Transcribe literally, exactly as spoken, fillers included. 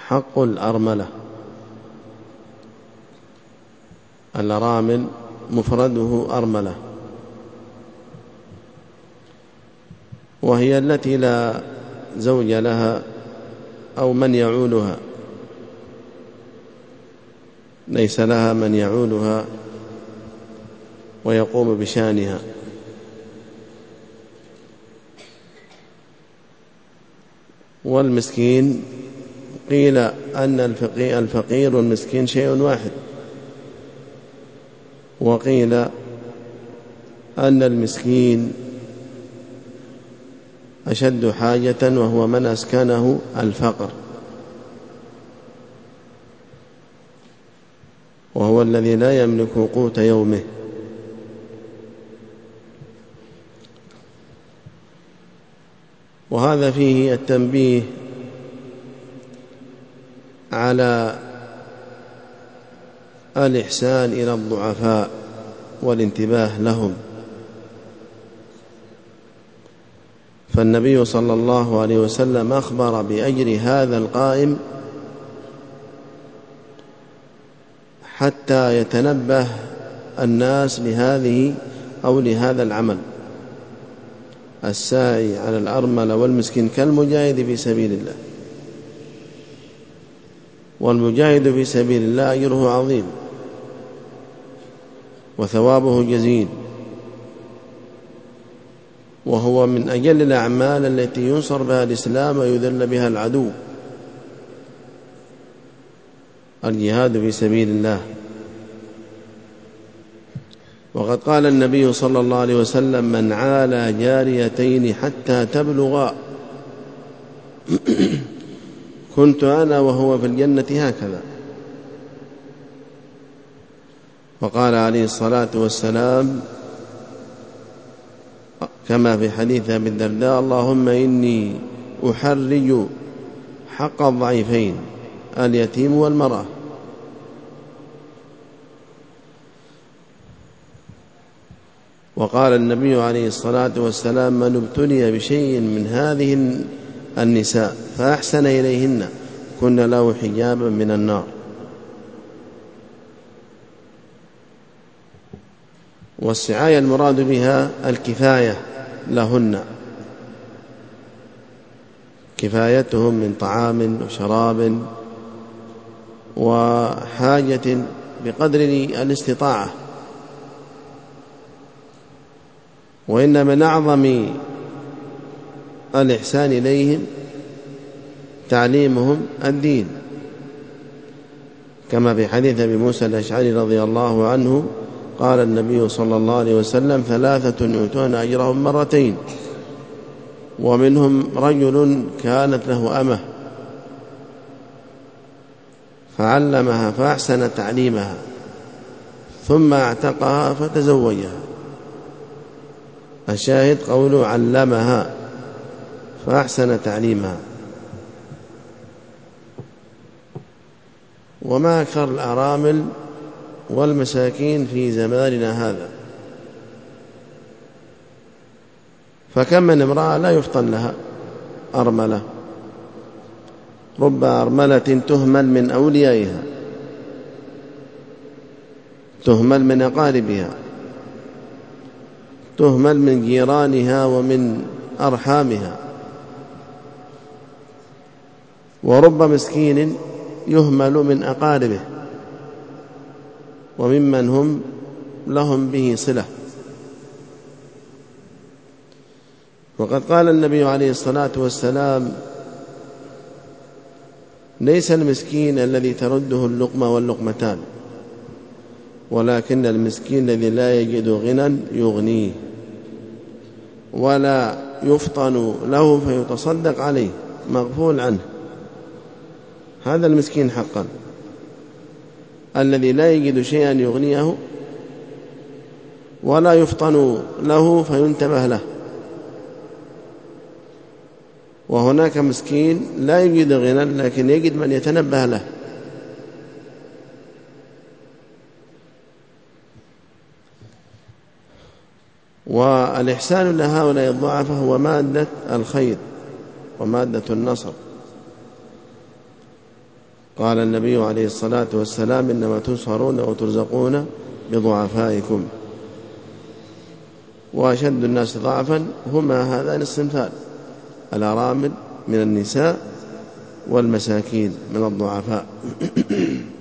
حق الأرملة. الأرامل مفرده أرملة، وهي التي لا زوج لها أو من يعولها، ليس لها من يعولها ويقوم بشأنها. والمسكين قيل أن الفقير والمسكين شيء واحد، وقيل أن المسكين أشد حاجة وهو من أسكنه الفقر، وهو الذي لا يملك قوت يومه. وهذا فيه التنبيه على الإحسان إلى الضعفاء والانتباه لهم. فالنبي صلى الله عليه وسلم أخبر بأجر هذا القائم حتى يتنبه الناس لهذه أو لهذا العمل. الساعي على الأرملة والمسكين كالمجاهد في سبيل الله، والمجاهد في سبيل الله أجره عظيم وثوابه جزيل، وهو من أجل الأعمال التي ينصر بها الإسلام ويذل بها العدو، الجهاد في سبيل الله. وقد قال النبي صلى الله عليه وسلم: من عالى جاريتين حتى تبلغا كنت أنا وهو في الجنة هكذا. وقال عليه الصلاة والسلام كما في حديث أبي الدرداء: اللهم إني أحرج حق الضعيفين اليتيم والمرأة. وقال النبي عليه الصلاة والسلام: من ابتلي بشيء من هذه النساء فأحسن إليهن كن له حجابا من النار. والسعاية المراد بها الكفاية لهن، كفايتهم من طعام وشراب وحاجة بقدر الاستطاعة. وإن من أعظم الإحسان إليهم تعليمهم الدين، كما في حديث أبي موسى الأشعري رضي الله عنه قال النبي صلى الله عليه وسلم: ثلاثة يؤتون أجرهم مرتين، ومنهم رجل كانت له أمة فعلمها فأحسن تعليمها ثم اعتقها فتزوجها. الشاهد قوله علمها فأحسن تعليمها. وما أكثر الأرامل والمساكين في زماننا هذا، فكم من امرأة لا يفطن لها أرملة، رب أرملة تهمل من أوليائها، تهمل من أقاربها، تهمل من جيرانها ومن أرحامها. ورب مسكين يهمل من أقاربه وممن هم لهم به صلة. وقد قال النبي عليه الصلاة والسلام: ليس المسكين الذي ترده اللقمة واللقمتان، ولكن المسكين الذي لا يجد غنى يغنيه ولا يفطن له فيتصدق عليه مغفول عنه. هذا المسكين حقا، الذي لا يجد شيئا يغنيه ولا يفطن له فينتبه له. وهناك مسكين لا يجد غنى لكن يجد من يتنبه له. والإحسان لهؤلاء الضعفاء هو مادة الخير ومادة النصر. قال النبي عليه الصلاة والسلام إنما تنصرون وترزقون بضعفائكم. وأشد الناس ضعفا هما هذان الصنفان: الأرامل من النساء والمساكين من الضعفاء.